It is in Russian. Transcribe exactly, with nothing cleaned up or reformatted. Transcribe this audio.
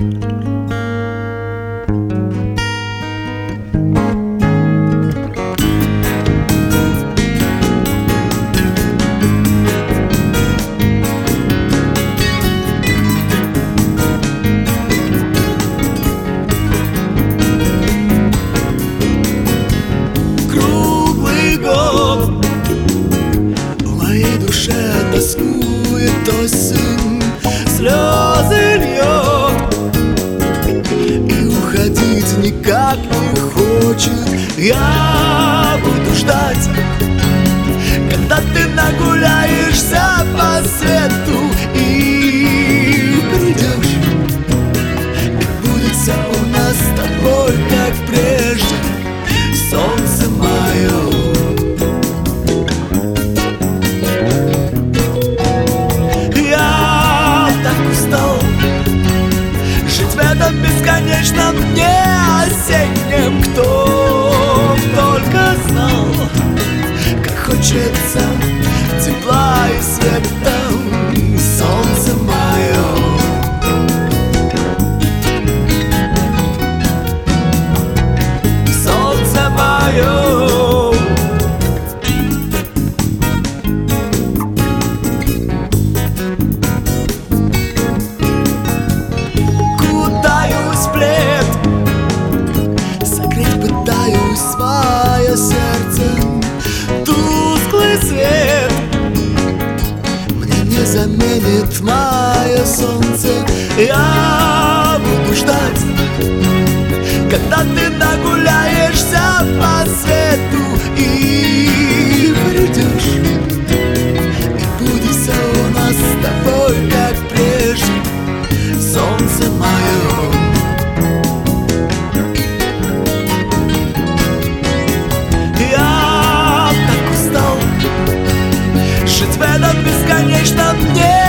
Тоскует осень, слезы льет, и уходить никак не хочет. Я буду ждать, когда ты нагуляешься по свету и придешь, и будет все у нас с тобой как прежде. Солнце мое, бесконечно мне осеннем. Кто только знал, как хочется тепла и света. Солнце мое, солнце мое. Свое сердце, тусклый свет мне не заменит мое солнце. Я буду ждать, когда ты нагуляешься по свету и придешь, и будет все у нас с тобой как прежде. Солнце мое, в этом бесконечном дне.